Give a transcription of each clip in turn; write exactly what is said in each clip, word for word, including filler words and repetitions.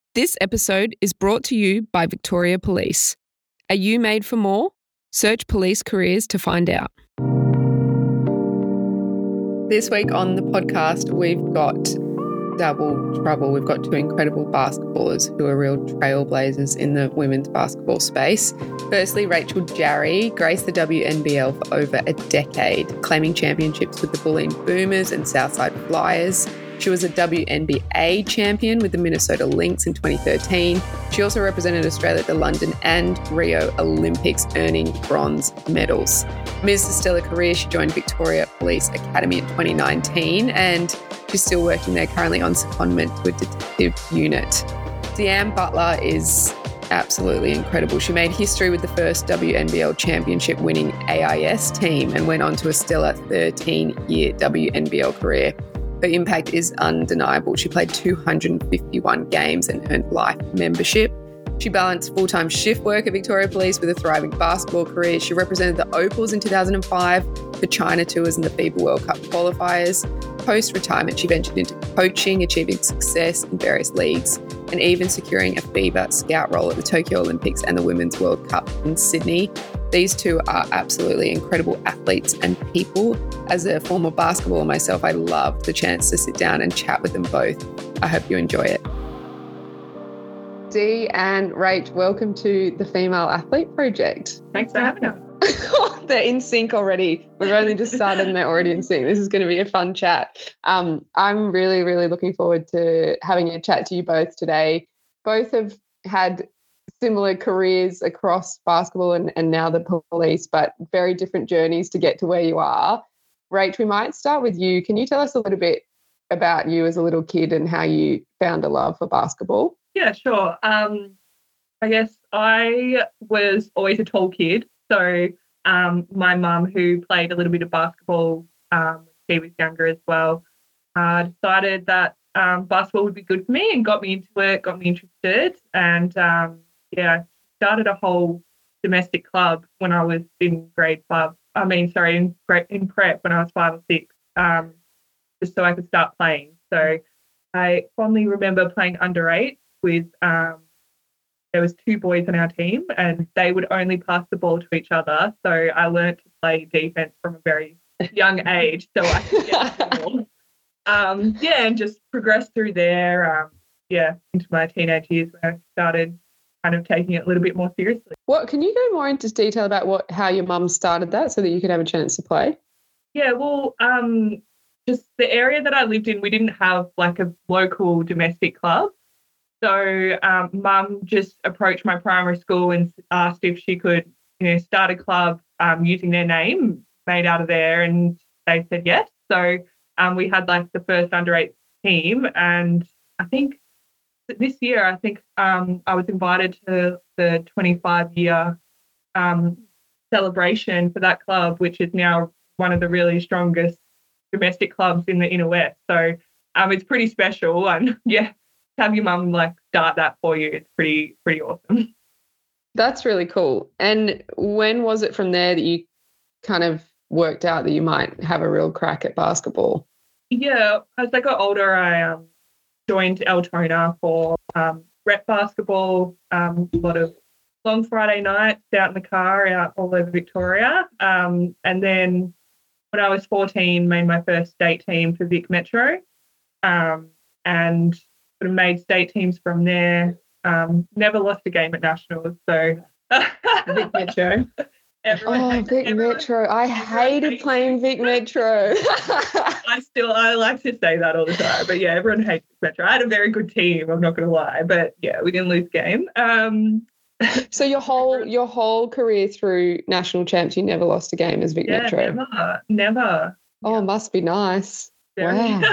This episode is brought to you by Victoria Police. Are you made for more? Search police careers to find out. This week on the podcast, we've got double trouble. We've got two incredible basketballers who are real trailblazers in the women's basketball space. Firstly, Rachel Jarry graced the W N B L for over a decade, claiming championships with the Bulleen Boomers and Southside Flyers. She was a W N B A champion with the Minnesota Lynx in twenty thirteen. She also represented Australia at the London and Rio Olympics, earning bronze medals. Amidst a stellar career, she joined Victoria Police Academy in twenty nineteen, and she's still working there currently on secondment to a detective unit. Deanne Butler is absolutely incredible. She made history with the first W N B L championship winning A I S team and went on to a stellar thirteen-year W N B L career. Her impact is undeniable. She played two hundred fifty-one games and earned life membership. She balanced full-time shift work at Victoria Police with a thriving basketball career. She represented the Opals in two thousand five, the China Tours and the FIBA World Cup qualifiers. Post-retirement, she ventured into coaching, achieving success in various leagues, and even securing a FIBA scout role at the Tokyo Olympics and the Women's World Cup in Sydney. These two are absolutely incredible athletes and people. As a former basketballer myself, I loved the chance to sit down and chat with them both. I hope you enjoy it. Dee and Rach, welcome to the Female Athlete Project. Thanks for having us. They're in sync already. We've only just started and they're already in sync. This is going to be a fun chat. Um, I'm really, really looking forward to having a chat to you both today. Both have had similar careers across basketball and, and now the police, but very different journeys to get to where you are. Rach, we might start with you. Can you tell us a little bit about you as a little kid and how you found a love for basketball? Yeah, sure. Um, I guess I was always a tall kid. So um, my mum, who played a little bit of basketball um, when she was younger as well, uh, decided that um, basketball would be good for me and got me into it, got me interested. And, um, yeah, I started a whole domestic club when I was in grade five. I mean, sorry, in, grade, in prep when I was five or six, um, just so I could start playing. So I fondly remember playing under eight with um, there was two boys on our team and they would only pass the ball to each other. So I learned to play defense from a very young age so I could get the ball. Um, yeah, and just progressed through there, um, yeah, into my teenage years where I started kind of taking it a little bit more seriously. What can you go more into detail about what how your mum started that so that you could have a chance to play? Yeah, well, um, just the area that I lived in, we didn't have like a local domestic club. So um, mum just approached my primary school and asked if she could, you know, start a club um, using their name made out of there, and they said yes. So um, we had like the first under eight team, and I think this year I think um, I was invited to the twenty-five year um, celebration for that club, which is now one of the really strongest domestic clubs in the inner west. So um, it's pretty special, and yeah. Have your mum like start that for you. It's pretty pretty awesome. That's really cool. And when was it from there that you kind of worked out that you might have a real crack at basketball? Yeah, as I got older, I um, joined Altona for um, rep basketball. Um, a lot of long Friday nights out in the car, out all over Victoria. Um, and then when I was fourteen, made my first state team for Vic Metro, um, and sort of made state teams from there. Um, never lost a game at nationals, so Vic Metro. Everyone oh, hates, Vic everyone, Metro! I hated playing Vic Metro. I still I like to say that all the time, but yeah, everyone hates Vic Metro. I had a very good team. I'm not going to lie, but yeah, we didn't lose a game. Um, so your whole your whole career through national champs, you never lost a game as Vic yeah, Metro. Never, never. Oh, yeah. Must be nice. Very. Wow.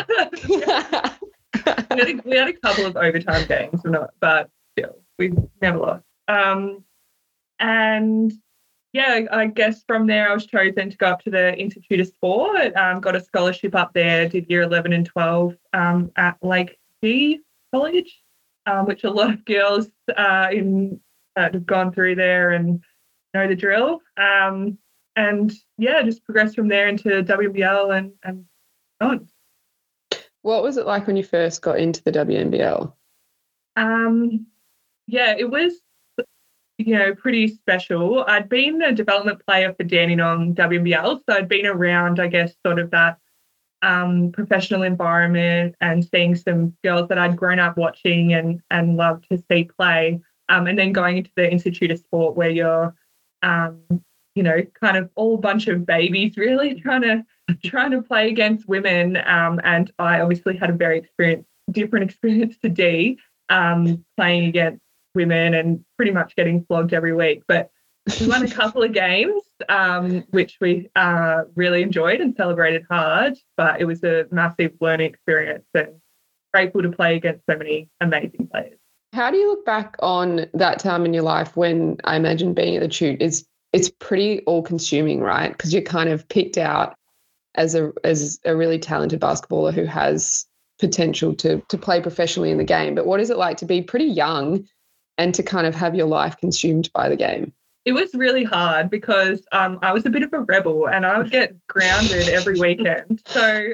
we, had a, we had a couple of overtime games, not, but still, we never lost. Um, and yeah, I guess from there I was chosen to go up to the Institute of Sport, um, got a scholarship up there, did year eleven and twelve um, at Lake G College, um, which a lot of girls uh, in uh, have gone through there and know the drill. Um, and yeah, just progressed from there into W N B L and, and on. What was it like when you first got into the W N B L? Um, yeah, it was, you know, pretty special. I'd been a development player for Dandenong W N B L, so I'd been around, I guess, sort of that um, professional environment and seeing some girls that I'd grown up watching and and loved to see play. Um, and then going into the Institute of Sport where you're, um, you know, kind of all a bunch of babies really trying to trying to play against women. Um, and I obviously had a very experience, different experience to Dee, um, playing against women and pretty much getting flogged every week. But we won a couple of games, um, which we uh, really enjoyed and celebrated hard. But it was a massive learning experience and grateful to play against so many amazing players. How do you look back on that time in your life when I imagine being at the Chute is it's pretty all-consuming, right? Because you're kind of picked out as a as a really talented basketballer who has potential to to play professionally in the game. But what is it like to be pretty young and to kind of have your life consumed by the game? It was really hard because um, I was a bit of a rebel and I would get grounded every weekend. So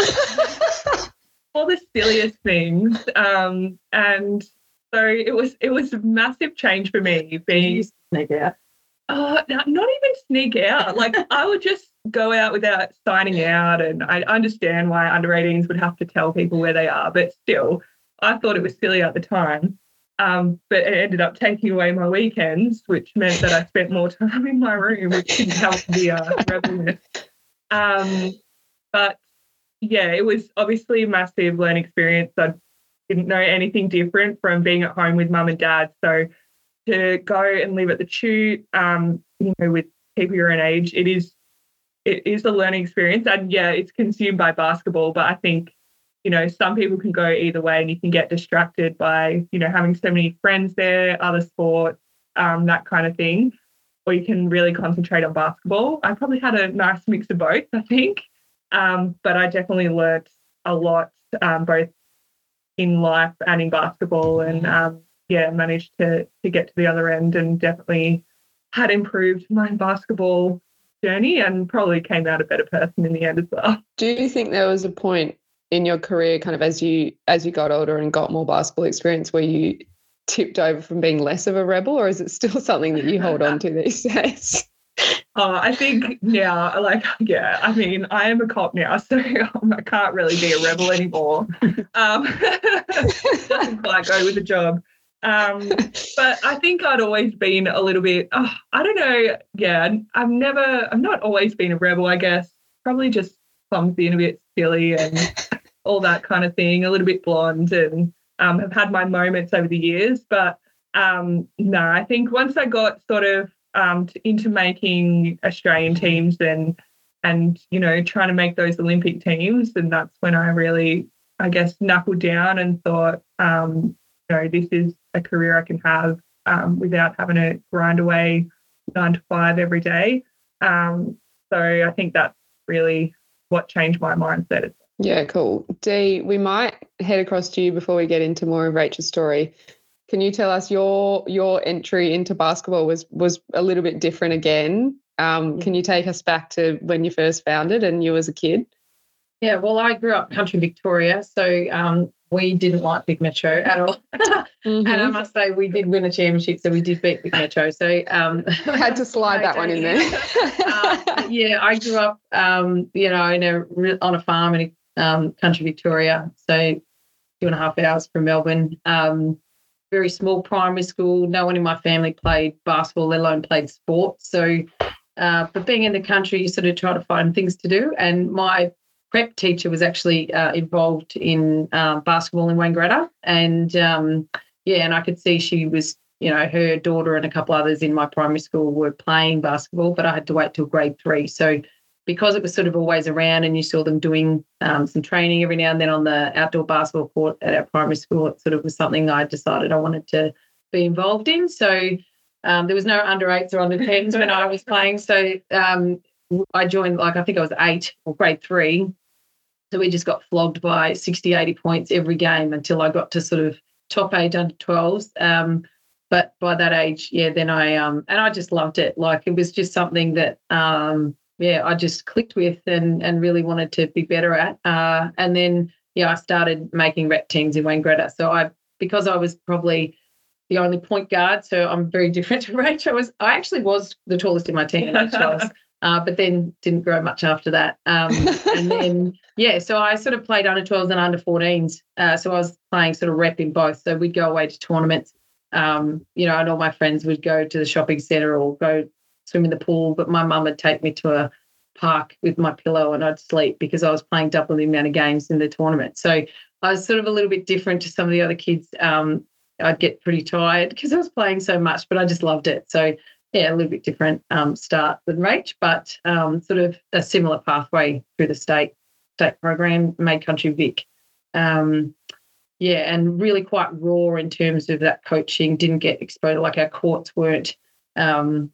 all the silliest things. Um, and so it was it was a massive change for me being sneak out. Oh, not even sneak out. Like I would just go out without signing out, and I understand why under eighteens would have to tell people where they are, but still, I thought it was silly at the time. Um, but it ended up taking away my weekends, which meant that I spent more time in my room, which didn't help the uh, rebelness. Um, but yeah, it was obviously a massive learning experience. I didn't know anything different from being at home with mum and dad. So to go and live at the Chute, um, you know, with people your own age, it is it is a learning experience. And yeah, it's consumed by basketball, but I think, you know, some people can go either way and you can get distracted by, you know, having so many friends there, other sports, um, that kind of thing, or you can really concentrate on basketball. I probably had a nice mix of both, I think, um, but I definitely learnt a lot, um, both in life and in basketball, and um, yeah, managed to to get to the other end and definitely had improved my basketball journey and probably came out a better person in the end as well. Do you think there was a point in your career, kind of as you as you got older and got more basketball experience, where you tipped over from being less of a rebel, or is it still something that you hold on to these days? Oh, I think now, like, yeah, I mean, I am a cop now, so I can't really be a rebel anymore. Um, doesn't quite go with the job. Um, but I think I'd always been a little bit, oh, I don't know, yeah, I've never, I've not always been a rebel, I guess. Probably just clumsy and a bit silly and all that kind of thing, a little bit blonde, and um, have had my moments over the years. But um, no, I think once I got sort of um, to, into making Australian teams and, and, you know, trying to make those Olympic teams, and that's when I really, I guess, knuckled down and thought, um, you know, this is a career I can have um, without having to grind away nine to five every day. Um, so I think that's really what changed my mindset. Yeah, cool. Dee, we might head across to you before we get into more of Rachel's story. Can you tell us your your entry into basketball was was a little bit different again? Um, can you take us back to when you first found it and you as a kid? Yeah, well, I grew up country Victoria, so um, we didn't like Big Metro at all. Mm-hmm. And I must say, we did win a championship, so we did beat Big Metro. So um, had to slide that one in there. uh, yeah, I grew up, um, you know, in a, on a farm in um, country Victoria, so two and a half hours from Melbourne. Um, very small primary school. No one in my family played basketball, let alone played sports. So, uh, but being in the country, you sort of try to find things to do. And my prep teacher was actually uh, involved in uh, basketball in Wangaratta, and um, yeah, and I could see she was, you know, her daughter and a couple others in my primary school were playing basketball, but I had to wait till grade three. So because it was sort of always around and you saw them doing um, some training every now and then on the outdoor basketball court at our primary school, it sort of was something I decided I wanted to be involved in. So um, there was no under eights or under tens when I was playing. So um, I joined, like, I think I was eight or grade three. So we just got flogged by sixty, eighty points every game until I got to sort of top age under twelves. Um, but by that age, yeah, then I, um, and I just loved it. Like, it was just something that, um, yeah, I just clicked with and, and really wanted to be better at. Uh, and then, yeah, I started making rep teams in Wangaratta. So I because I was probably the only point guard, so I'm very different to Rach. I was, I actually was the tallest in my team, Rach, uh, but then didn't grow much after that. Um, and then, yeah, so I sort of played under twelves and under fourteens. Uh, so I was playing sort of rep in both. So we'd go away to tournaments, um, you know, and all my friends would go to the shopping centre or go swim in the pool, but my mum would take me to a park with my pillow and I'd sleep because I was playing double the amount of games in the tournament. So I was sort of a little bit different to some of the other kids. Um, I'd get pretty tired because I was playing so much, but I just loved it. So, yeah, a little bit different um, start than Rach, but um, sort of a similar pathway through the state state program, made country Vic. Um, yeah, and really quite raw in terms of that coaching, didn't get exposed, like our courts weren't. Um,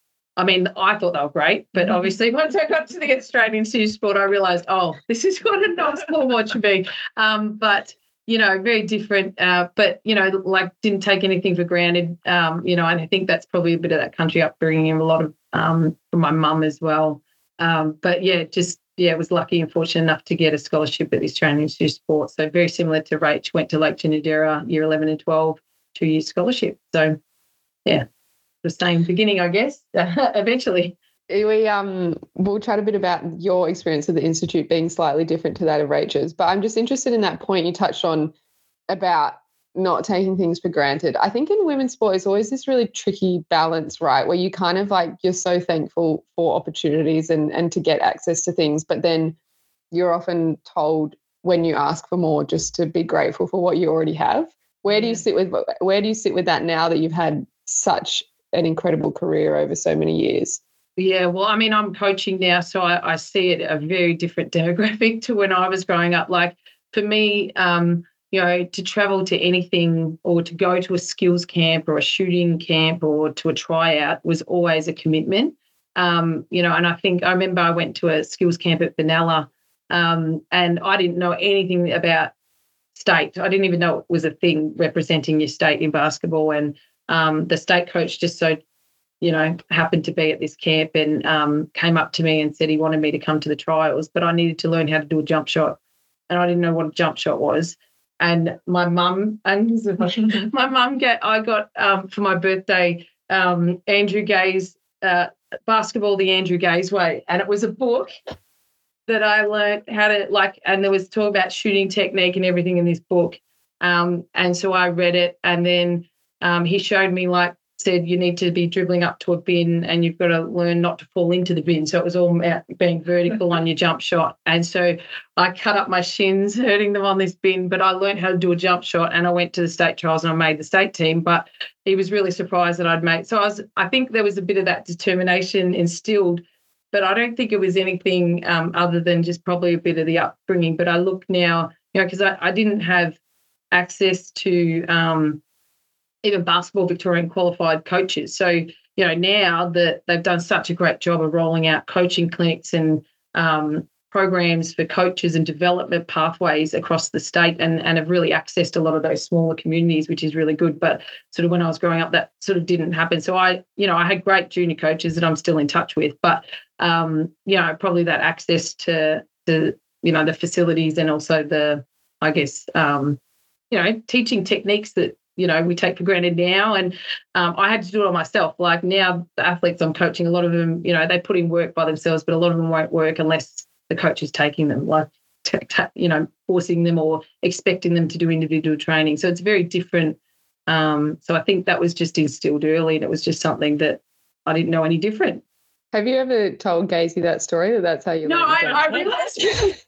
I mean, I thought they were great, but obviously once I got to the Australian Institute of Sport, I realised, oh, this is what a nice sport should be. Um, but, you know, very different, uh, but, you know, like didn't take anything for granted, um, you know, and I think that's probably a bit of that country upbringing and a lot of um, from my mum as well. Um, but, yeah, just, yeah, was lucky and fortunate enough to get a scholarship at the Australian Institute of Sport. So very similar to Rach, went to Lake Ginninderra, year eleven and twelve, two-year scholarship. So, yeah. The same beginning, I guess, eventually. We um we'll chat a bit about your experience of the Institute being slightly different to that of Rachel's, but I'm just interested in that point you touched on about not taking things for granted. I think in women's sport it's always this really tricky balance, right, where you kind of like you're so thankful for opportunities and and to get access to things, but then you're often told when you ask for more just to be grateful for what you already have. Where do you sit with where do you sit with that now that you've had such an incredible career over so many years? Yeah, well, I mean, I'm coaching now, so I, I see it a very different demographic to when I was growing up. Like for me, um, you know, to travel to anything or to go to a skills camp or a shooting camp or to a tryout was always a commitment. Um, you know, and I think I remember I went to a skills camp at Benalla um, and I didn't know anything about state. I didn't even know it was a thing representing your state in basketball. And Um, the state coach just so, you know, happened to be at this camp and um, came up to me and said he wanted me to come to the trials, but I needed to learn how to do a jump shot. And I didn't know what a jump shot was. And my mum, and my mum, get, I got um, for my birthday, um, Andrew Gay's uh, Basketball the Andrew Gay's Way. And it was a book that I learned how to, like, and there was talk about shooting technique and everything in this book. Um, and so I read it and then Um, he showed me, like, said you need to be dribbling up to a bin and you've got to learn not to fall into the bin. So it was all about being vertical on your jump shot. And so I cut up my shins, hurting them on this bin, but I learned how to do a jump shot and I went to the state trials and I made the state team. But he was really surprised that I'd made. So I was, I think there was a bit of that determination instilled, but I don't think it was anything um, other than just probably a bit of the upbringing. But I look now, you know, because I, I didn't have access to um, even basketball Victorian qualified coaches. So, you know, now that they've done such a great job of rolling out coaching clinics and um, programs for coaches and development pathways across the state and, and have really accessed a lot of those smaller communities, which is really good. But sort of when I was growing up, that sort of didn't happen. So I, you know, I had great junior coaches that I'm still in touch with, but, um, you know, probably that access to the, you know, the facilities and also the, I guess, um, you know, teaching techniques that, you know, we take for granted now. And um, I had to do it on myself. Like now the athletes I'm coaching, a lot of them, you know, they put in work by themselves, but a lot of them won't work unless the coach is taking them, like, t- t- you know, forcing them or expecting them to do individual training. So it's very different. Um, so I think that was just instilled early and it was just something that I didn't know any different. Have you ever told Gazy that story, that that's how you No, learned I, I realised.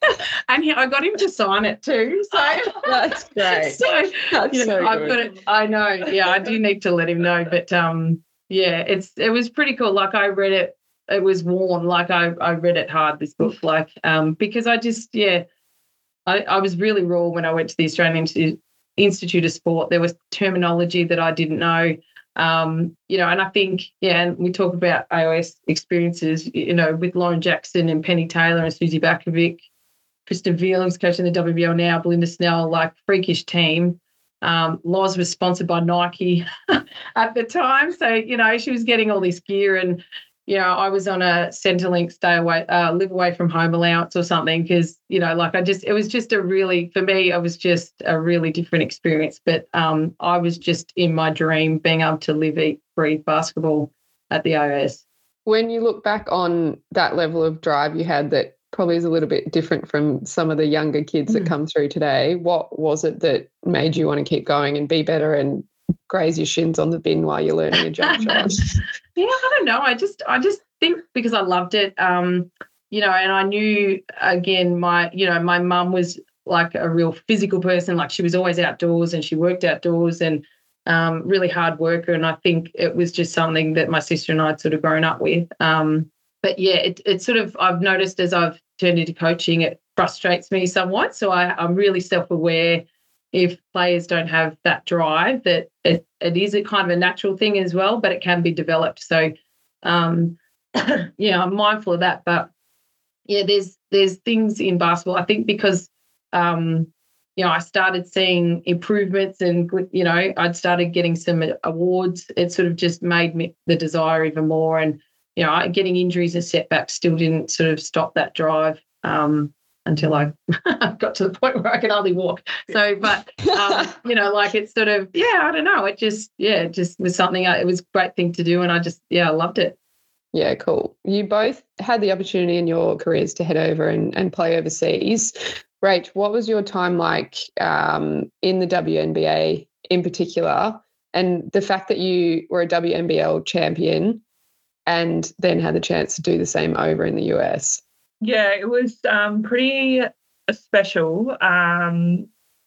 And he, I got him to sign it too. So that's great. So, That's you know, so I've good. got it. I know. Yeah, I do need to let him know. But um, yeah, it's it was pretty cool. Like I read it, it was warm. Like I, I read it hard, this book, like um, because I just, yeah, I, I was really raw when I went to the Australian Institute, Institute of Sport. There was terminology that I didn't know. Um, you know, and I think, yeah, and we talk about A O S experiences, you know, with Lauren Jackson and Penny Taylor and Susie Bakovic, Kristen Veal, who's coaching the W B L now, Belinda Snell, like freakish team. Um, Loz was sponsored by Nike at the time. So, you know, she was getting all this gear and, you know, I was on a Centrelink stay away, uh, live away from home allowance or something because, you know, like I just, it was just a really, for me, it was just a really different experience. But um, I was just in my dream being able to live, eat, breathe basketball at the O S. When you look back on that level of drive you had that probably is a little bit different from some of the younger kids that come through today, what was it that made you want to keep going and be better and graze your shins on the bin while you're learning a jump shot? Yeah, I don't know. I just I just think because I loved it, um, you know, and I knew, again, my, you know, my mum was like a real physical person. Like she was always outdoors and she worked outdoors and um, really hard worker. And I think it was just something that my sister and I had sort of grown up with. Um, but, yeah, it, it sort of, I've noticed as I've turned into coaching, it frustrates me somewhat. So I, I'm really self-aware if players don't have that drive, that it, it is a kind of a natural thing as well, but it can be developed. So, um, yeah, I'm mindful of that. But, yeah, there's there's things in basketball, I think, because, um, you know, I started seeing improvements and, you know, I'd started getting some awards. It sort of just made me the desire even more. And, you know, getting injuries and setbacks still didn't sort of stop that drive. Um, until I got to the point where I could hardly walk. So, but, um, you know, like it's sort of, yeah, I don't know. It just, yeah, it just was something, I, it was a great thing to do. And I just, yeah, I loved it. Yeah, cool. You both had the opportunity in your careers to head over and, and play overseas. Rach, what was your time like um, in the W N B A in particular? And the fact that you were a W N B L champion and then had the chance to do the same over in the U S? Yeah, it was um, pretty special. Um,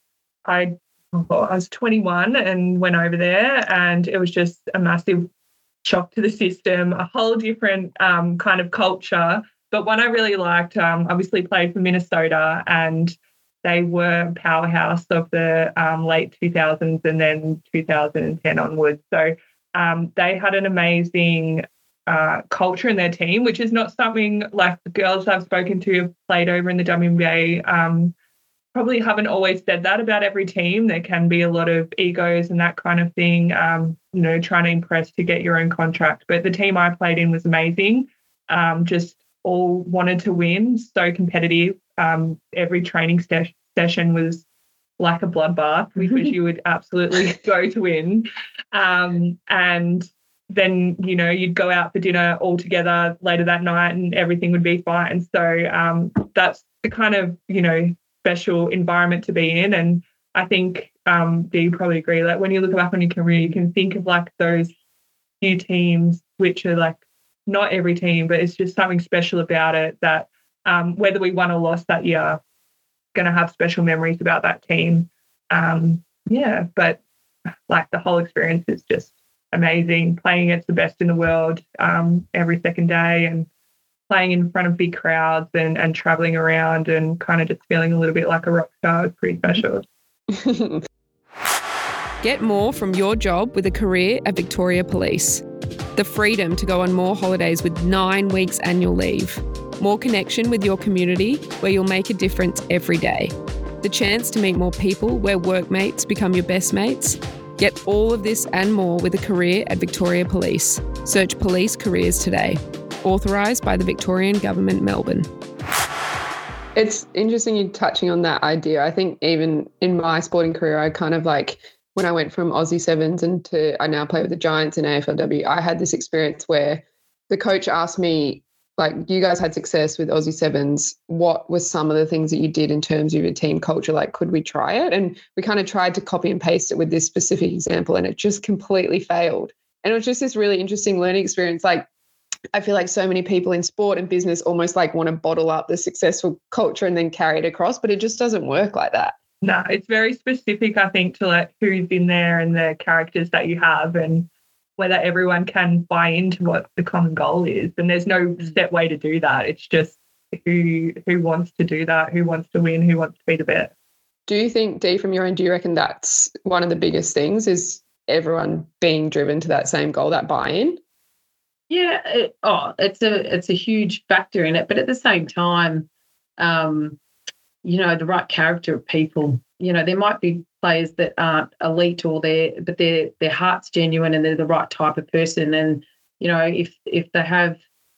I, well, I was twenty-one and went over there, and it was just a massive shock to the system, a whole different um, kind of culture. But one I really liked, um, obviously played for Minnesota, and they were a powerhouse of the um, late two thousands and then two thousand ten onwards. So um, they had an amazing Uh, culture in their team, which is not something like the girls I've spoken to have played over in the W N B A um, probably haven't always said that about every team. There can be a lot of egos and that kind of thing, um, you know, trying to impress to get your own contract. But the team I played in was amazing. Um, just all wanted to win, so competitive. Um, every training st- session was like a bloodbath, which you would absolutely go to win. Um, and then, you know, you'd go out for dinner all together later that night and everything would be fine. So um, that's the kind of, you know, special environment to be in. And I think, um, do you probably agree, like when you look back on your career, you can think of like those few teams which are like not every team, but it's just something special about it that um, whether we won or lost that year, going to have special memories about that team. Um, yeah, but like the whole experience is just amazing, playing against the best in the world um, every second day and playing in front of big crowds and, and traveling around and kind of just feeling a little bit like a rock star. It's pretty special. Get more from your job with a career at Victoria Police. The freedom to go on more holidays with nine weeks annual leave. More connection with your community where you'll make a difference every day. The chance to meet more people where workmates become your best mates. Get all of this and more with a career at Victoria Police. Search Police Careers today. Authorised by the Victorian Government, Melbourne. It's interesting you touching on that idea. I think even in my sporting career, I kind of like, when I went from Aussie Sevens and to I now play with the Giants in A F L W, I had this experience where the coach asked me, like, you guys had success with Aussie Sevens. What were some of the things that you did in terms of your team culture? Like, could we try it? And we kind of tried to copy and paste it with this specific example, and it just completely failed. And it was just this really interesting learning experience. Like, I feel like so many people in sport and business almost like want to bottle up the successful culture and then carry it across, but it just doesn't work like that. No, it's very specific, I think, to like who's in there and the characters that you have and whether everyone can buy into what the common goal is. And there's no set way to do that. It's just who who wants to do that, who wants to win, who wants to be the best. Do you think, Dee, from your end, do you reckon that's one of the biggest things is everyone being driven to that same goal, that buy-in? Yeah, it, oh, it's a it's a huge factor in it. But at the same time, um, you know, the right character of people. You know, there might be players that aren't elite or they're, but their their heart's genuine and they're the right type of person. And, you know, if if they have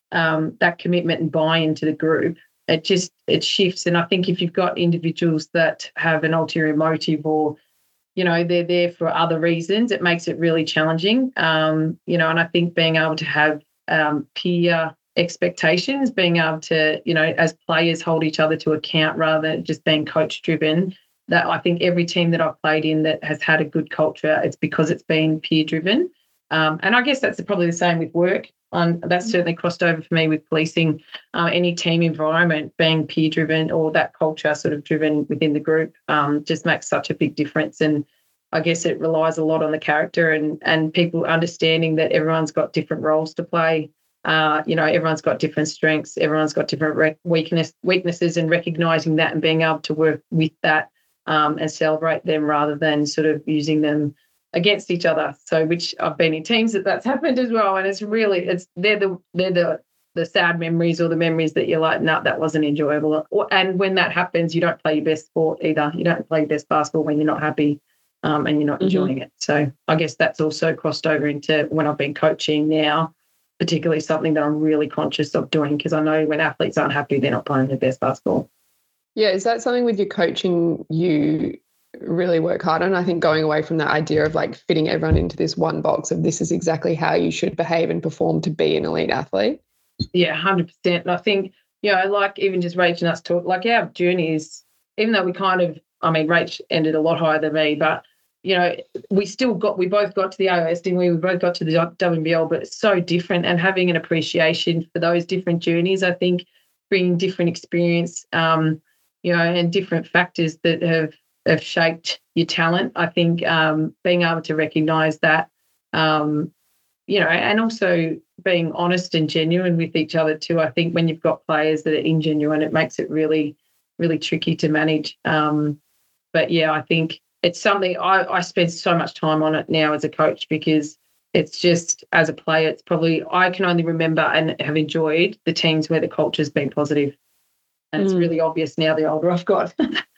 um, that commitment and buy-in to the group, it just it shifts. And I think if you've got individuals that have an ulterior motive, or you know they're there for other reasons, it makes it really challenging. Um, you know, and I think being able to have um, peer expectations, being able to, you know, as players hold each other to account rather than just being coach driven. That I think every team that I've played in that has had a good culture, it's because it's been peer driven. Um, and I guess that's probably the same with work. Um, that's certainly crossed over for me with policing. Uh, any team environment being peer driven, or that culture sort of driven within the group, um, just makes such a big difference. And I guess it relies a lot on the character and and people understanding that everyone's got different roles to play. Uh, you know, everyone's got different strengths, everyone's got different re- weakness, weaknesses, and recognising that and being able to work with that um, and celebrate them rather than sort of using them against each other. So, which I've been in teams that that's happened as well, and it's really it's they're the they're the the sad memories, or the memories that you're like, no, nah, that wasn't enjoyable. And when that happens, you don't play your best sport either. You don't play your best basketball when you're not happy um, and you're not enjoying mm-hmm. it. So, I guess that's also crossed over into when I've been coaching now. Particularly something that I'm really conscious of doing, because I know when athletes aren't happy, they're not playing their best basketball. Yeah, is that something with your coaching you really work hard on? I think going away from that idea of like fitting everyone into this one box of this is exactly how you should behave and perform to be an elite athlete. Yeah, one hundred percent. And I think, you know, like even just Rach and us talk, like our journeys, even though we kind of, I mean, Rach ended a lot higher than me, but you know, we still got, we both got to the A O S, didn't we? We both got to the W N B L, but it's so different. And having an appreciation for those different journeys, I think, bringing different experience, um, you know, and different factors that have, have shaped your talent. I think um, being able to recognise that, um, you know, and also being honest and genuine with each other too. I think when you've got players that are ingenuine, it makes it really, really tricky to manage. Um, but, yeah, I think it's something I, I spend so much time on it now as a coach, because it's just, as a player, it's probably, I can only remember and have enjoyed the teams where the culture's been positive. And mm. it's really obvious now the older I've got.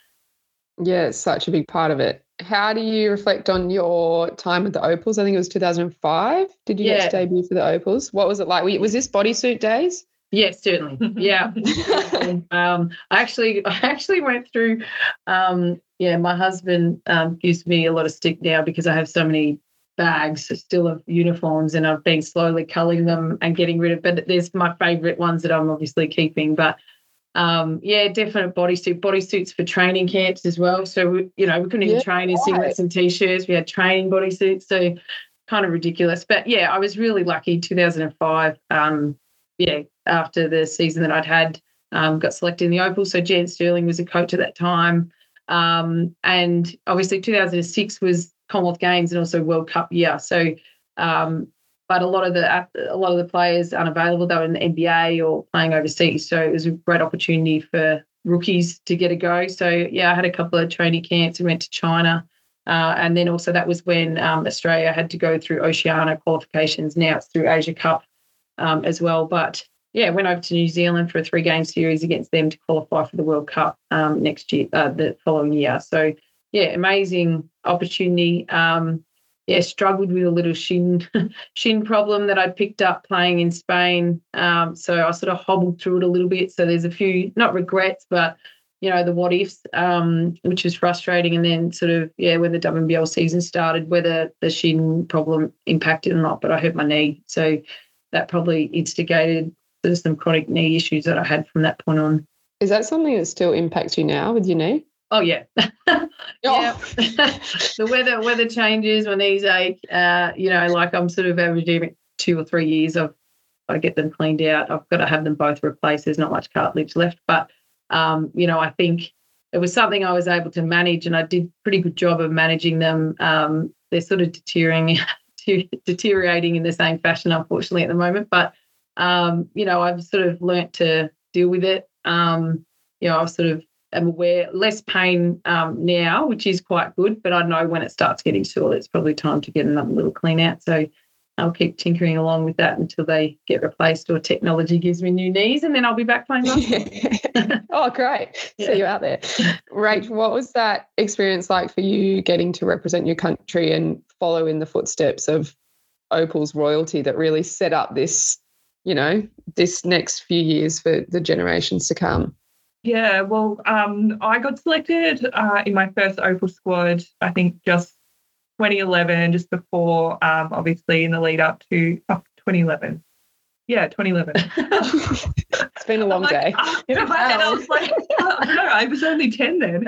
Yeah, it's such a big part of it. How do you reflect on your time with the Opals? I think it was two thousand five. Did you yeah. get to debut for the Opals? What was it like? Was this bodysuit days? Yes, certainly. Yeah. um, I actually, I actually went through. Um, yeah, my husband um, gives me a lot of stick now because I have so many bags still of uniforms, and I've been slowly culling them and getting rid of. But there's my favourite ones that I'm obviously keeping. But um, yeah, definite bodysuit, bodysuits for training camps as well. So we, you know, we couldn't even yeah, train in singlets and t-shirts. We had training bodysuits, so kind of ridiculous. But yeah, I was really lucky. two thousand five. Um, yeah, after the season that I'd had, um, got selected in the Opal. So Jan Sterling was a coach at that time. Um, and obviously two thousand six was Commonwealth Games and also World Cup year. So, um, but a lot of the a lot of the players unavailable, they were in the N B A or playing overseas. So it was a great opportunity for rookies to get a go. So yeah, I had a couple of training camps. We went to China. Uh, and then also that was when um, Australia had to go through Oceania qualifications. Now it's through Asia Cup um, as well. But yeah, went over to New Zealand for a three-game series against them to qualify for the World Cup um, next year, uh, the following year. So yeah, amazing opportunity. Um, yeah, struggled with a little shin shin problem that I picked up playing in Spain. Um, so I sort of hobbled through it a little bit. So there's a few, not regrets, but you know, the what ifs, um, which was frustrating. And then sort of, yeah, when the W N B L season started, whether the shin problem impacted or not, but I hurt my knee. So that probably instigated sort of some chronic knee issues that I had from that point on. Is that something that still impacts you now with your knee? Oh, yeah. yeah. the weather weather changes, my knees ache. Uh, you know, like I'm sort of averaging two or three years of I get them cleaned out. I've got to have them both replaced. There's not much cartilage left. But, um, you know, I think it was something I was able to manage, and I did a pretty good job of managing them. Um, they're sort of deteriorating, deteriorating in the same fashion, unfortunately, at the moment. But, um, you know, I've sort of learnt to deal with it. Um, you know, I've sort of am aware, less pain um, now, which is quite good, but I know when it starts getting sore, it's probably time to get another little clean out. So I'll keep tinkering along with that until they get replaced or technology gives me new knees, and then I'll be back playing basketball. Oh, great. Yeah. See you out there. Rach, what was that experience like for you getting to represent your country and follow in the footsteps of Opal's royalty that really set up this, you know, this next few years for the generations to come? Yeah, well, um, I got selected uh, in my first Opal squad, I think just twenty eleven, just before, um, obviously, in the lead up to oh, twenty eleven. Yeah, twenty eleven. It's been a long like, day. Uh, in my head, I was like, oh, no, I was only ten then.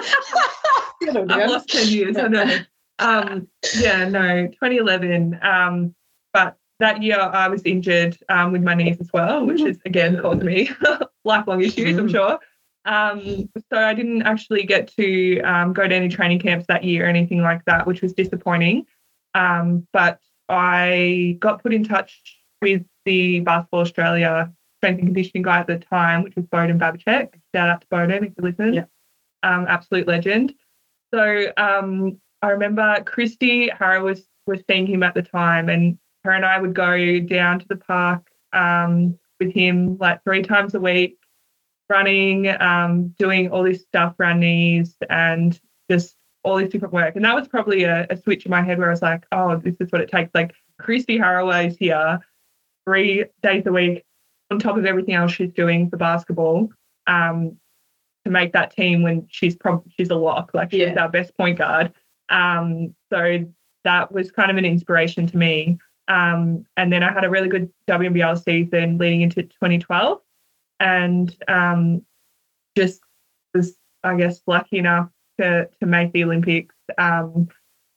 I've lost ten years. I know. Um, yeah, no, twenty eleven. Um, but that year I was injured um, with my knees as well, which has again caused me lifelong issues, I'm sure. Um, so I didn't actually get to um, go to any training camps that year or anything like that, which was disappointing. Um, but I got put in touch with the Basketball Australia strength and conditioning guy at the time, which was Bowden Babachek. Shout out to Bowden if you listen. Yeah. Um, absolute legend. So um, I remember Christy Harrow was, was seeing him at the time, and her and I would go down to the park um, with him like three times a week, running, um, doing all this stuff around knees and just all this different work. And that was probably a, a switch in my head where I was like, oh, this is what it takes. Like Christy Harrow is here three days a week on top of everything else she's doing for basketball um, to make that team when she's probably she's a lock, like she's Yeah. our best point guard. Um, so that was kind of an inspiration to me. Um, and then I had a really good W N B L season leading into twenty twelve, and um, just was, I guess, lucky enough to to make the Olympics. Um,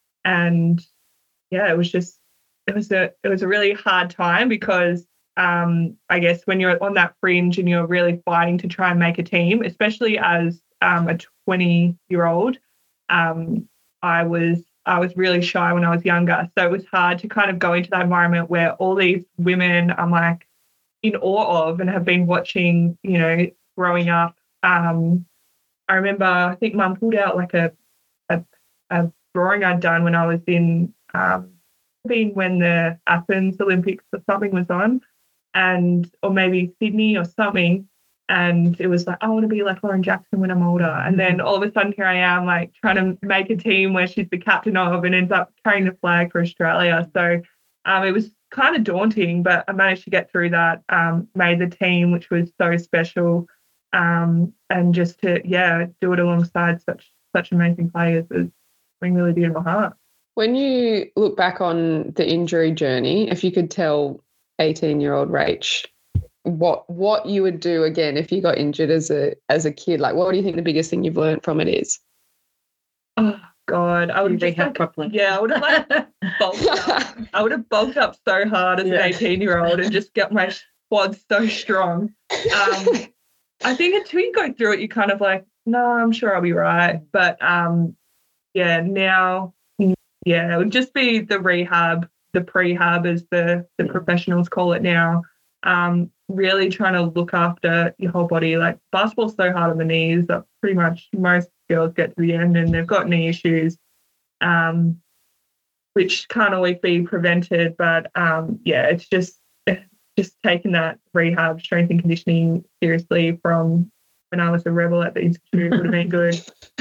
and yeah, it was just it was a it was a really hard time because um, I guess when you're on that fringe and you're really fighting to try and make a team, especially as um, a twenty year old, um, I was. I was really shy when I was younger. So it was hard to kind of go into that environment where all these women I'm like in awe of and have been watching, you know, growing up. Um, I remember, I think Mum pulled out like a, a, a drawing I'd done when I was in, um, been when the Athens Olympics or something was on, and, or maybe Sydney or something. And it was like, I want to be like Lauren Jackson when I'm older. And then all of a sudden here I am like trying to make a team where she's the captain of and ends up carrying the flag for Australia. So um, it was kind of daunting, but I managed to get through that, um, made the team, which was so special. Um, and just to, yeah, do it alongside such such amazing players was something really dear to my heart. When you look back on the injury journey, if you could tell eighteen-year-old Rach what what you would do again if you got injured as a as a kid, like what do you think the biggest thing you've learned from it is? Oh God, I would have rehab like, properly. Yeah, I would have like bulked up. I would have bulked up so hard as Yeah. an eighteen-year-old and just got my quads so strong. Um, I think until you go through it, you kind of like, no, I'm sure I'll be right. But um, yeah, now, yeah, it would just be the rehab, the prehab, as the the professionals call it now. Um, really trying to look after your whole body. Like basketball's so hard on the knees that pretty much most girls get to the end and they've got knee issues, um, which can't always be prevented. But um, yeah, it's just just taking that rehab, strength and conditioning seriously from when I was a rebel at the institute would have been good.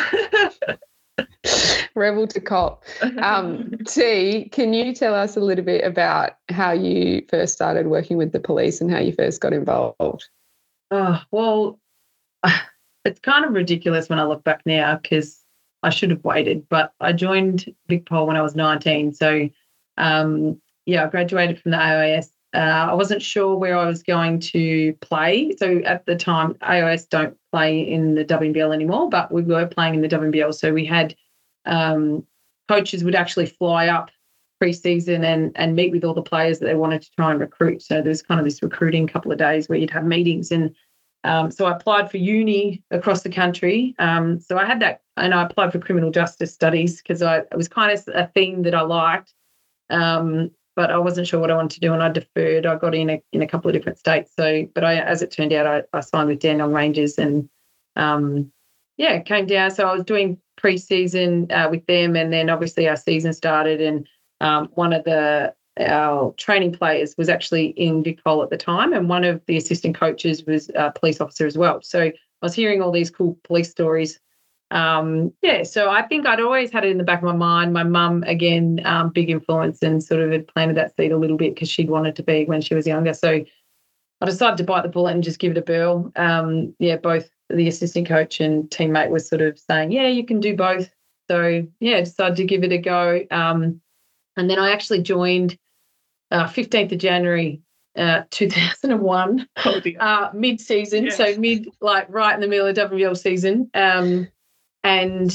Rebel to cop. Um, T, can you tell us a little bit about how you first started working with the police and how you first got involved? Oh, well, it's kind of ridiculous when I look back now because I should have waited, but I joined Vic Pol when I was nineteen. So, um, yeah, I graduated from the A O S. Uh, I wasn't sure where I was going to play. So at the time, A O S don't play in the W N B L anymore, but we were playing in the W N B L. So we had um, coaches would actually fly up pre-season and, and meet with all the players that they wanted to try and recruit. So there's kind of this recruiting couple of days where you'd have meetings. And um, so I applied for uni across the country. Um, so I had that, and I applied for criminal justice studies because I it was kind of a theme that I liked. Um, but I wasn't sure what I wanted to do, and I deferred. I got in a, in a couple of different states. So, but I, as it turned out, I, I signed with Dandenong Rangers, and um, yeah, came down. So I was doing pre-season uh, with them, and then obviously our season started. And um, one of the our training players was actually in Vic Pol at the time, and one of the assistant coaches was a police officer as well. So I was hearing all these cool police stories. Um, yeah, so I think I'd always had it in the back of my mind. My mum, again, um, big influence, and sort of had planted that seed a little bit because she'd wanted to be when she was younger. So I decided to bite the bullet and just give it a whirl. Um, yeah, both the assistant coach and teammate was sort of saying, yeah, you can do both. So, yeah, decided to give it a go. Um, and then I actually joined uh, fifteenth of January, uh, two thousand one, Oh, dear. uh, mid-season, Yes. so mid, like right in the middle of W B L season. Um, and,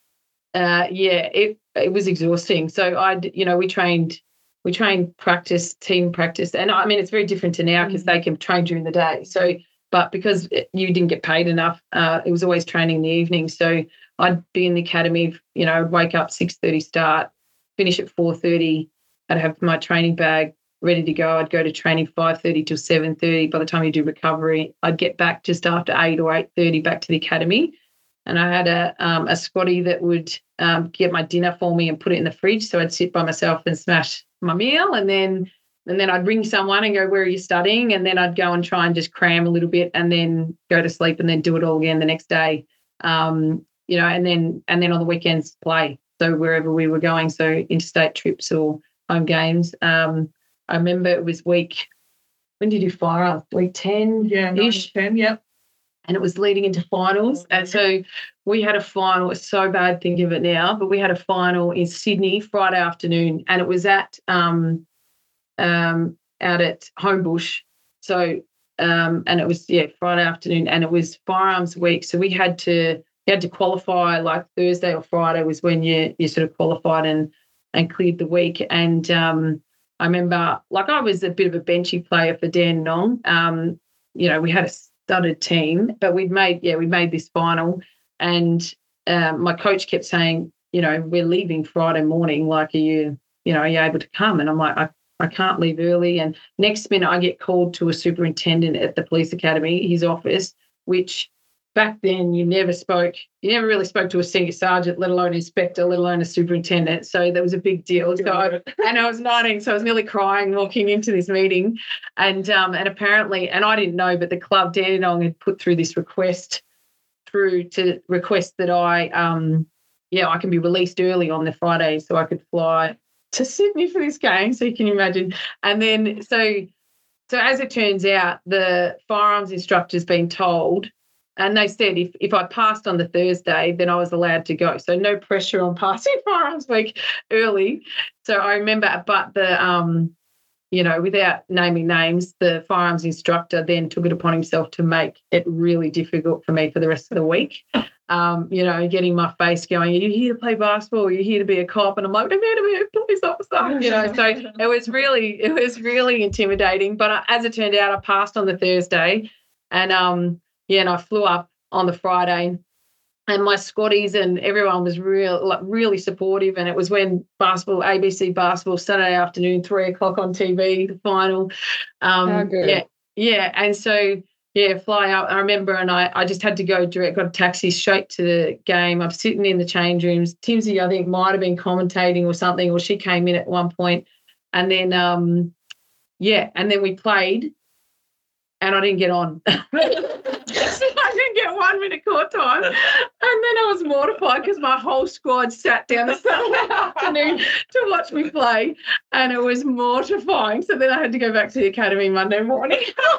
uh, yeah, it it was exhausting. So, I, you know, we trained, we trained practice, team practice. And, I mean, it's very different to now because Mm-hmm. they can train during the day. So, but because it, you didn't get paid enough, uh, it was always training in the evening. So, I'd be in the academy, you know, I'd wake up six thirty start, finish at four thirty. I'd have my training bag ready to go. I'd go to training five thirty till seven thirty. By the time you do recovery, I'd get back just after eight or eight thirty back to the academy. And I had a um, a Scotty that would um, get my dinner for me and put it in the fridge. So I'd sit by myself and smash my meal, and then and then I'd ring someone and go, where are you studying? And then I'd go and try and just cram a little bit and then go to sleep and then do it all again the next day. Um, you know, and then and then on the weekends play. So wherever we were going, so interstate trips or home games. Um, I remember it was week, when did you fire up? Week ten? Yeah, nine ish. to ten, yep. And it was leading into finals. And so we had a final. It's so bad thinking of it now, but we had a final in Sydney Friday afternoon, and it was at um, um, out at Homebush. So um, and it was yeah Friday afternoon, and it was firearms week. So we had to you had to qualify like Thursday or Friday was when you you sort of qualified and and cleared the week. And um, I remember like I was a bit of a benchy player for Dandenong. Um, you know, we had a studded team, but we'd made yeah we made this final, and um, my coach kept saying, you know, we're leaving Friday morning. Like, are you you know are you able to come? And I'm like, I I can't leave early. And next minute I get called to a superintendent at the police academy, his office, which back then you never spoke, you never really spoke to a senior sergeant, let alone inspector, let alone a superintendent. So that was a big deal. So I, and I was nineteen, so I was nearly crying walking into this meeting. And um, and apparently, and I didn't know, but the club Dandenong had put through this request through to request that I, um, yeah, I can be released early on the Friday so I could fly to Sydney for this game. So you can imagine. And then, so, so as it turns out, the firearms instructor's been told, and they said if, if I passed on the Thursday, then I was allowed to go. So no pressure on passing firearms week early. So I remember, but the, um, you know, without naming names, the firearms instructor then took it upon himself to make it really difficult for me for the rest of the week. Um, you know, getting my face going, are you here to play basketball? Are you here to be a cop? And I'm like, I'm here to be a police officer. You know, so it was really, it was really intimidating. But I, as it turned out, I passed on the Thursday, and um, yeah, and I flew up on the Friday, and my Scotties and everyone was real, like really supportive. And it was when basketball, A B C basketball, Saturday afternoon, three o'clock on T V, the final. Um, How good. Yeah, yeah, and so. Yeah, fly out. I remember, and I, I just had to go direct, got a taxi straight to the game. I'm sitting in the change rooms. Timsy, I think, might have been commentating or something, or she came in at one point. And then, um, yeah, and then we played, and I didn't get on. I didn't get one minute court time. And then I was mortified because my whole squad sat down the Saturday afternoon to watch me play, and it was mortifying. So then I had to go back to the academy Monday morning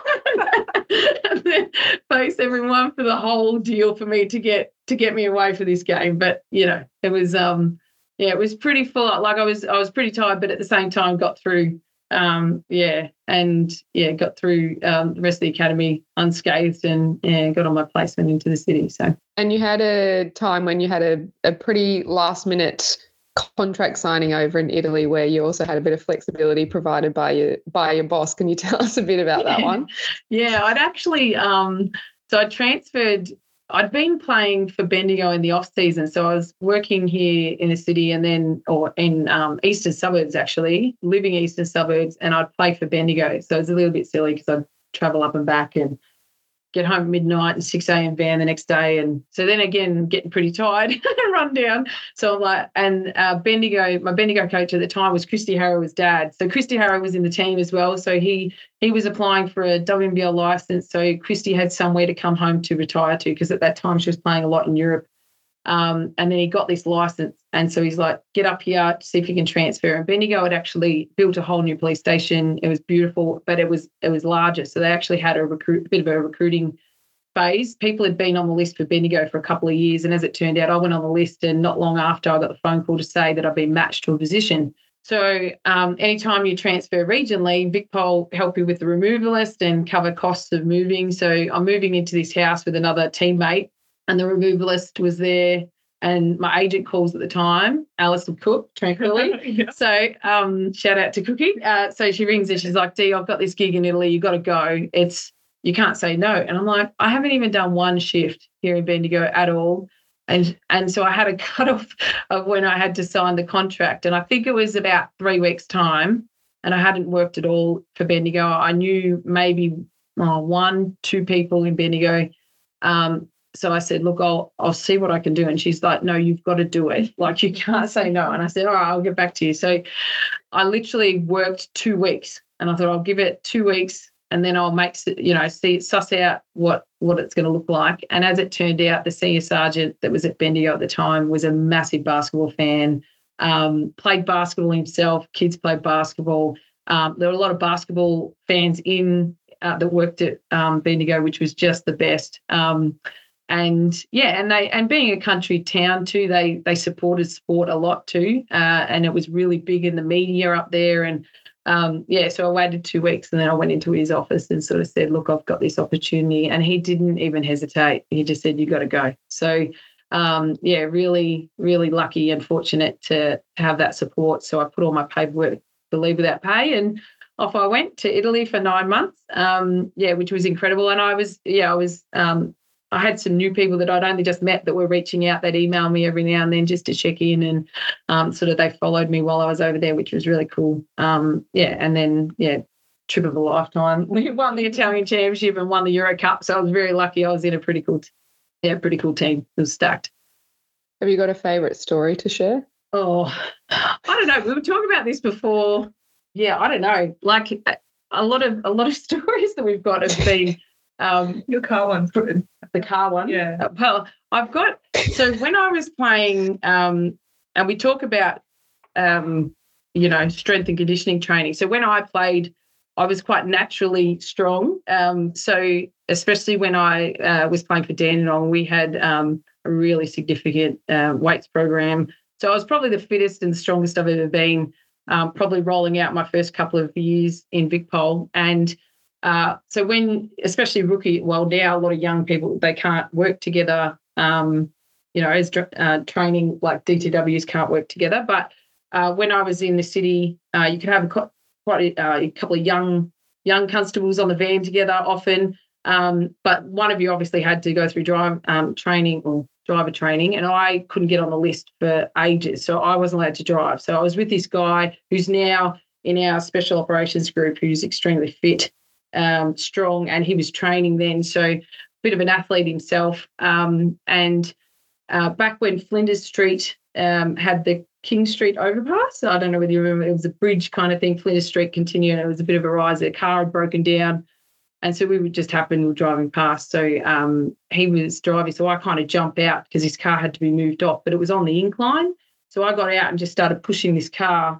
and then face everyone for the whole deal for me to get to get me away for this game. But, you know, it was um yeah, it was pretty full. Like I was I was pretty tired, but at the same time got through um yeah and yeah got through um the rest of the academy unscathed, and yeah got on my placement into the city. So and you had a time when you had a, a pretty last minute contract signing over in Italy where you also had a bit of flexibility provided by your by your boss. Can you tell us a bit about that one? Yeah, I'd actually um so I transferred. I'd been playing for Bendigo in the off season, so I was working here in the city, and then or in um, eastern suburbs actually, living eastern suburbs, and I'd play for Bendigo. So it was a little bit silly because I'd travel up and back and get home at midnight and six a.m. van the next day, and so then again getting pretty tired and run down. So I'm like, and uh, Bendigo, my Bendigo coach at the time was Christy Harrow's dad. So Christy Harrow was in the team as well. So he he was applying for a W N B L license. So Christy had somewhere to come home to retire to, because at that time she was playing a lot in Europe. Um, and then he got this license. And so he's like, get up here, see if you can transfer. And Bendigo had actually built a whole new police station. It was beautiful, but it was it was larger. So they actually had a recruit, a bit of a recruiting phase. People had been on the list for Bendigo for a couple of years. And as it turned out, I went on the list, and not long after I got the phone call to say that I'd been matched to a position. So um, anytime you transfer regionally, VicPol help you with the removalist and cover costs of moving. So I'm moving into this house with another teammate, and the removalist was there, and my agent calls at the time, Alison Cook, tranquilly. yeah. So um, shout out to Cookie. Uh, so she rings and she's like, Dee, I've got this gig in Italy. You've got to go. It's you can't say no. And I'm like, I haven't even done one shift here in Bendigo at all. And and so I had a cutoff of when I had to sign the contract. And I think it was about three weeks' time, and I hadn't worked at all for Bendigo. I knew maybe oh, one, two people in Bendigo. Um, so I said, look, I'll I'll see what I can do. And she's like, no, you've got to do it. Like, you can't say no. And I said, all right, I'll get back to you. So I literally worked two weeks, and I thought I'll give it two weeks. And then I'll make, you know, see, suss out what, what it's going to look like. And as it turned out, the senior sergeant that was at Bendigo at the time was a massive basketball fan, um, played basketball himself, kids played basketball. Um, there were a lot of basketball fans in uh, that worked at um, Bendigo, which was just the best. Um, and, yeah, and they and being a country town too, they they supported sport a lot too. Uh, and it was really big in the media up there. And, Um, yeah, so I waited two weeks and then I went into his office and sort of said, look, I've got this opportunity. And he didn't even hesitate. He just said, you got to go. So, um, yeah, really, really lucky and fortunate to have that support. So I put all my paperwork for leave without pay, and off I went to Italy for nine months, um, yeah, which was incredible. And I was, yeah, I was, um, I had some new people that I'd only just met that were reaching out. They'd email me every now and then just to check in, and um, sort of they followed me while I was over there, which was really cool. Um, yeah, and then, yeah, trip of a lifetime. We won the Italian Championship and won the Euro Cup, so I was very lucky. I was in a pretty cool, yeah, pretty cool team. It was stacked. Have you got a favourite story to share? Oh, I don't know. We were talking about this before. Yeah, I don't know. Like a lot of a lot of stories that we've got have been. Um, Your car one's good. The car one. Yeah. Uh, well, I've got, so when I was playing, um, and we talk about, um, you know, strength and conditioning training. So when I played, I was quite naturally strong. Um, so especially when I uh, was playing for Dandenong, we had um, a really significant uh, weights program. So I was probably the fittest and the strongest I've ever been, um, probably rolling out my first couple of years in VicPol. And Uh, so when, especially rookie, well, now a lot of young people, they can't work together, um, you know, as uh, training, like D T Ws can't work together. But uh, when I was in the city, uh, you could have a, quite a, a couple of young young constables on the van together often. Um, but one of you obviously had to go through drive um, training or driver training, and I couldn't get on the list for ages. So I wasn't allowed to drive. So I was with this guy who's now in our special operations group, who's extremely fit. Um, strong, and he was training then, so a bit of an athlete himself. Um, and uh, back when Flinders Street um, had the King Street overpass, I don't know whether you remember, it was a bridge kind of thing, Flinders Street continued, and it was a bit of a rise. A car had broken down, and so we would just happen we were driving past. So um, he was driving, so I kind of jumped out because his car had to be moved off, but it was on the incline. So I got out and just started pushing this car.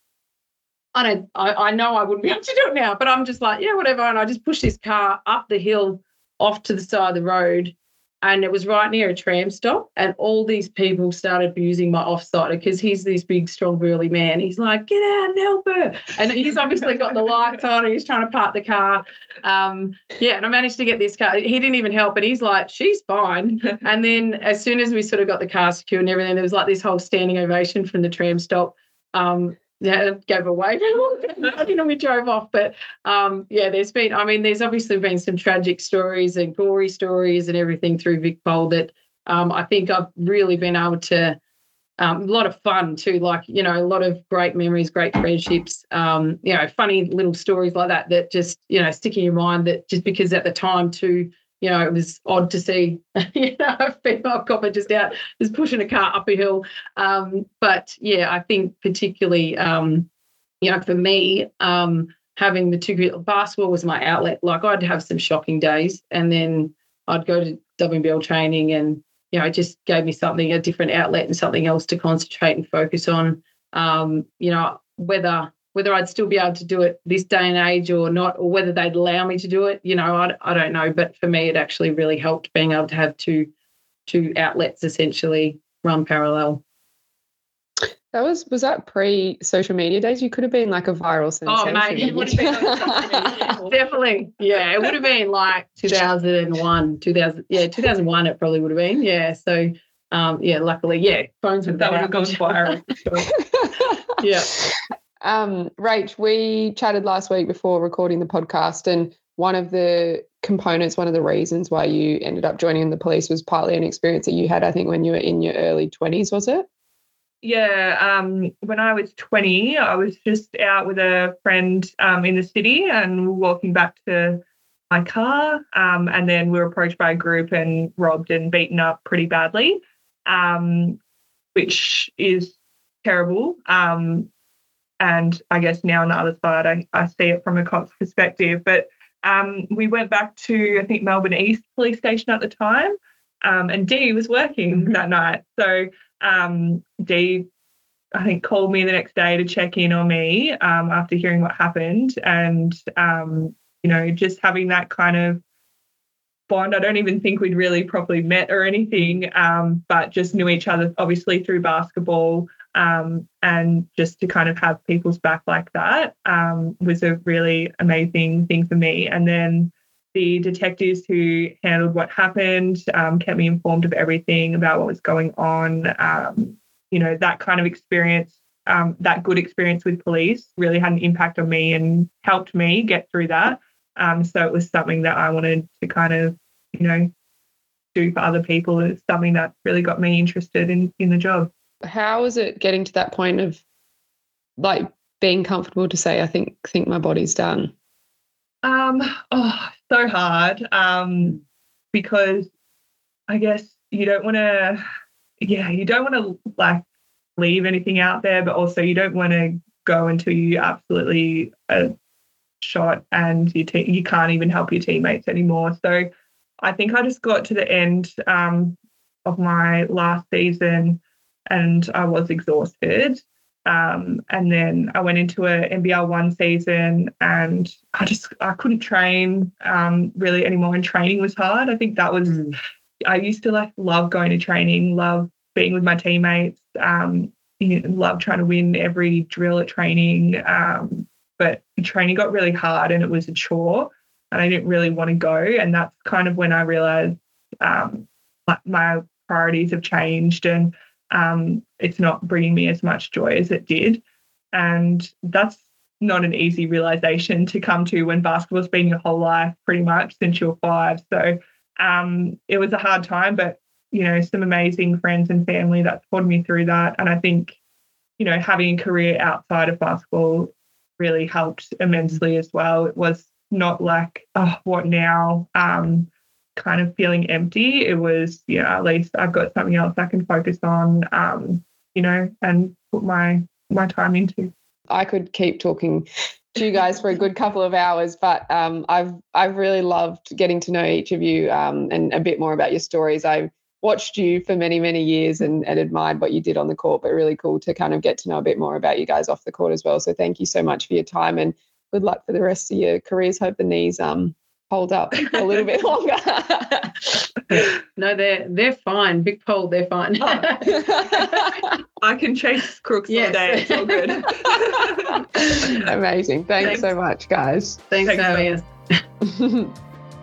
I don't, I, I know I wouldn't be able to do it now, but I'm just like, yeah, whatever. And I just pushed this car up the hill off to the side of the road, and it was right near a tram stop, and all these people started abusing my off-sider because he's this big, strong, burly man. He's like, get out and help her. And he's obviously got the lights on and he's trying to park the car. Um, yeah, and I managed to get this car. He didn't even help, and he's like, she's fine. And then as soon as we sort of got the car secured and everything, there was like this whole standing ovation from the tram stop. Um, Yeah, gave away. I didn't know we drove off, but um, yeah, there's been, I mean, there's obviously been some tragic stories and gory stories and everything through VicPol that um, I think I've really been able to, um, a lot of fun too, like, you know, a lot of great memories, great friendships, um, you know, funny little stories like that that just, you know, stick in your mind, that just because at the time too, you know, it was odd to see, you know, a female copper just out, just pushing a car up a hill. Um, but, yeah, I think particularly, um, you know, for me, um, having the two, basketball was my outlet. Like, I'd have some shocking days, and then I'd go to W B L training and, you know, it just gave me something, a different outlet and something else to concentrate and focus on. Um, you know, whether whether I'd still be able to do it this day and age or not, or whether they'd allow me to do it, you know, I, I don't know. But for me, it actually really helped being able to have two two outlets essentially run parallel. That was, was that pre-social media days? You could have been like a viral sensation. Oh, mate, it would have been definitely. Yeah, it would have been like two thousand one, two thousand, yeah, two thousand one it probably would have been. Yeah, so, um, yeah, luckily, yeah, phones would have gone viral. Yeah. Um, Rach, we chatted last week before recording the podcast, and one of the components, one of the reasons why you ended up joining the police was partly an experience that you had, I think, when you were in your early twenties, was it? Yeah, um, when I was twenty, I was just out with a friend um, in the city and walking back to my car, um, and then we were approached by a group and robbed and beaten up pretty badly, um, which is terrible. Um, and I guess now on the other side, I, I see it from a cop's perspective. But um, we went back to, I think, Melbourne East Police Station at the time, um, and Dee was working that night. So Um, Dee, I think, called me the next day to check in on me um, after hearing what happened, and um, you know, just having that kind of bond. I don't even think we'd really properly met or anything, um, but just knew each other obviously through basketball, um, and just to kind of have people's back like that um, was a really amazing thing for me. And then the detectives who handled what happened um, kept me informed of everything about what was going on. Um, you know, that kind of experience, um, that good experience with police really had an impact on me and helped me get through that. Um, so it was something that I wanted to kind of, you know, do for other people. It's something that really got me interested in, in the job. How was it getting to that point of like being comfortable to say, I think, think my body's done? Um, oh, so hard um, because I guess you don't want to, yeah, you don't want to like leave anything out there, but also you don't want to go until you absolutely are shot and you te- you can't even help your teammates anymore. So I think I just got to the end um, of my last season and I was exhausted. Um, and then I went into a N B L one season and I just, I couldn't train um, really anymore, and training was hard. I think that was, mm. I used to like love going to training, love being with my teammates, um, you know, love trying to win every drill at training. Um, but training got really hard and it was a chore and I didn't really want to go. And that's kind of when I realized um, my, my priorities have changed and Um, it's not bringing me as much joy as it did. And that's not an easy realization to come to when basketball's been your whole life pretty much since you were five. So um, it was a hard time, but, you know, some amazing friends and family that supported me through that. And I think, you know, having a career outside of basketball really helped immensely as well. It was not like, oh, what now? Um, kind of feeling empty. It was, you know, at least I've got something else I can focus on, um, you know, and put my my time into. I could keep talking to you guys for a good couple of hours, but um, I've I've really loved getting to know each of you um, and a bit more about your stories. I've watched you for many, many years and, and admired what you did on the court, but really cool to kind of get to know a bit more about you guys off the court as well. So thank you so much for your time and good luck for the rest of your careers. Hope the knees um hold up a little bit longer. No, they're they're fine. Big pole, they're fine. Oh. I can chase crooks yes. all day. It's all good. Amazing. Thanks, Thanks so much, guys. Thanks, Thanks for having us.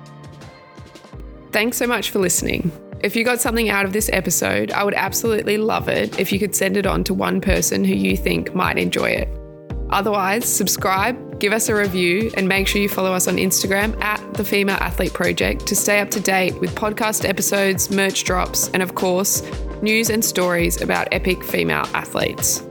Thanks so much for listening. If you got something out of this episode, I would absolutely love it if you could send it on to one person who you think might enjoy it. Otherwise, subscribe, give us a review, and make sure you follow us on Instagram at The Female Athlete Project to stay up to date with podcast episodes, merch drops, and of course, news and stories about epic female athletes.